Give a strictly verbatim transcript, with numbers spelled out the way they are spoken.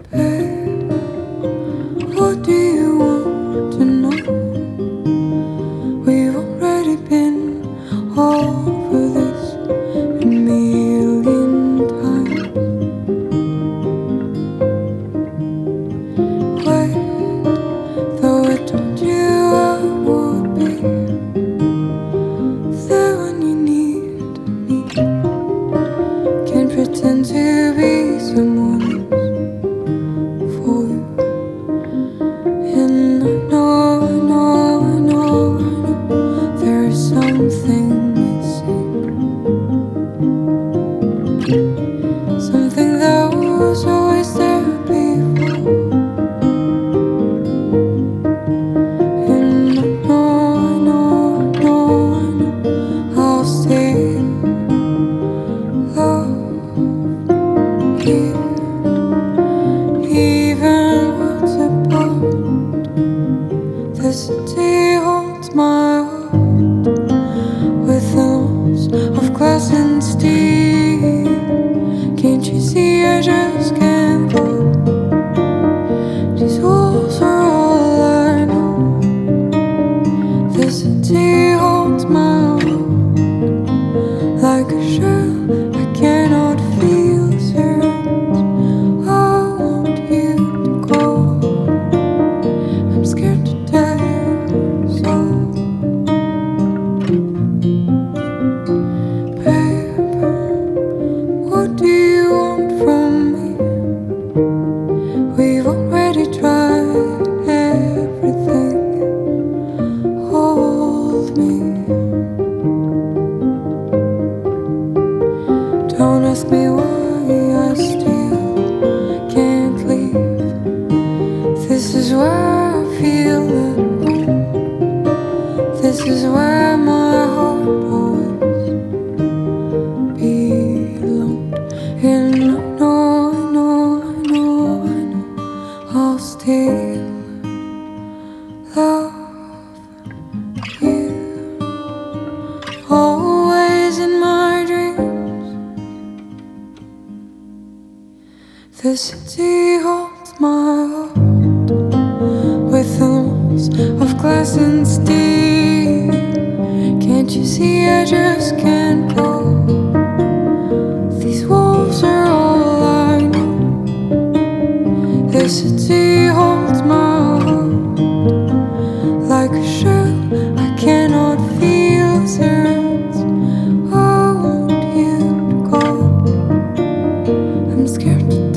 Babe, what do you want to know? We've already been over this a million times. Wait, though I told you I would be there when you need me. Can't pretend to be someone else for you. And I know, I know, I know, I know there is something missing, something that was always there before. And I know, I know, I know, I know I'll stay love here, even what's apart. The city holds my heart with the walls of glass and steel. Can't you see I just can't go? These walls are all I know. The city holds my heart like a shell I cannot feel surrounds. I want you to go. I'm scared to tell you so. Babe, what do you want from me? We've already tried everything. Hold me. Don't ask me why I still can't leave. This is where I feel at home. This is where my heart always belonged. And I know, I know, I know, I know I'll still love you. Always in my dreams. The city holds my heart with the walls of glass and steel. Can't you see I just can't go? These walls are all I know. The city holds my heart like a shell I cannot feel surrounds. I want you to go. I'm scared to